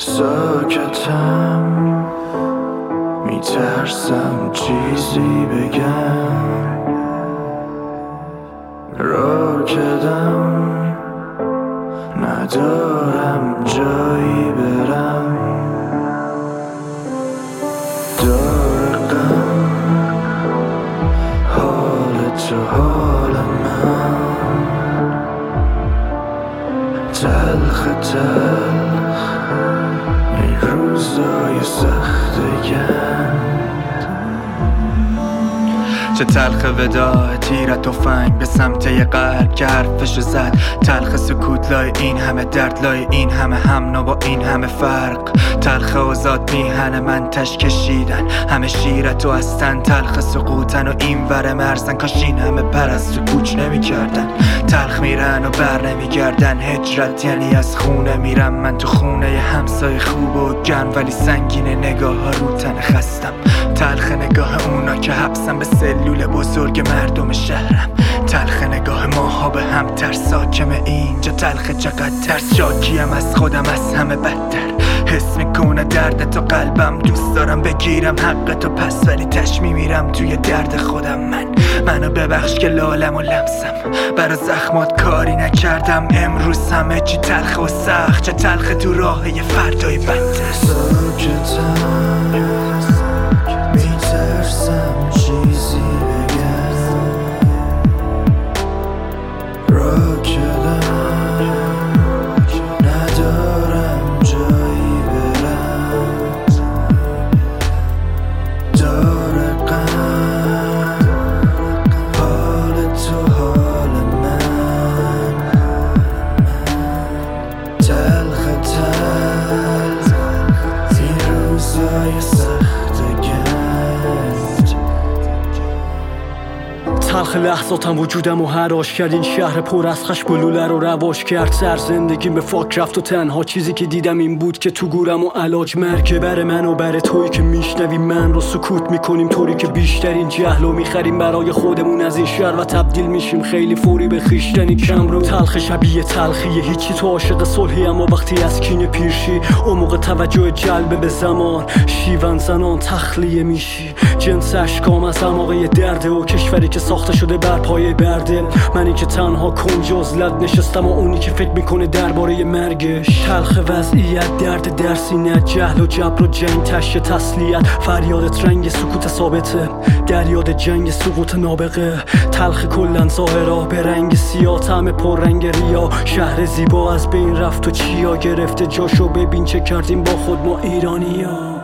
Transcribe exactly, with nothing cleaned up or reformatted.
ساکتم، میترسم چیزی بگم، راکدم، ندارم جایی برم، دور غم، حال تو حال من، تلخ تلخ این روزای سختگن. چه تلخ وداع تیر تفنگ به سمت یه قلب که حرفشو زد، تلخ سکوت لای این همه درد، لای این همه هم با این همه فرق، تلخ آزاد میهن من تش کشیدن، همه شیرت و هستن، تلخ سقوطن و این ور مرزن، کاش این همه پر از تو کوچ نمی کردن، تلخ میرن و بر نمی گردن، هجرت یعنی از خونه میرم من تو خونه ی همسای خوب و گرم، ولی سنگین نگاه ها رو تن خستم، تلخ نگاه اونا که حبسم به سلول بزرگ مردم شهرم، تلخ نگاه ماها به هم ترس حاکمه اینجا، تلخ چقدر ترس، شاکیم از خودم از همه بدتر، حس میکنه درد تو قلبم، دوست دارم بگیرم حق تو پس، ولی تش میمیرم توی درد خودم. من منو ببخش که لالم و لمسم، برا زخمات کاری نکردم، امروز همه چی تلخ و سخت، چه تلخ تو راه یه فردای بدتر. ساکتم، میترسم چیزی بگم، راکدم، ندارم جایی برم، دور غم، حال تو حال من، تلخ تلخ این روزای سختگن. تلخ لحظاتم وجودم و حراش کرد، این شهر پر از خشم بلوله رو رواش کرد، سر زندگیم به فاک رفت و تنها چیزی که دیدم این بود که تو گورم و علاج مرگه، بر من و بر تویی که میشنوی من رو سکوت میکنیم، طوری که بیشترین جهل رو میخریم برای خودمون از این شهر و تبدیل میشیم خیلی فوری به خویشتنی کم رو. تلخ شبیه تلخیه هیچی، تو عاشق صلحی اما وقتی از کینه پیرشی، عمق توجه جلب به زمان، شیون زنان تخلیه میشی، جنس اشکام از عماقه درده و کشوری که ساخته شده بر پایه بردل، منی که تنها کنج عزلت نشستم و اونی که فکر میکنه درباره مرگش، تلخ وضعیت، درد در سینه، جهل و جبر و جنگ، تشت تسلیت، فریادت رنگ سکوت ثابته، در یاد جنگ سقوط نابغه، تلخ کلن ظاهرا به رنگ سیاه، طعم پر رنگ ریا، شهر زیبا از بین رفت و چیا گرفته جاشو، ببین چه کردیم با خود ما ایرانیا.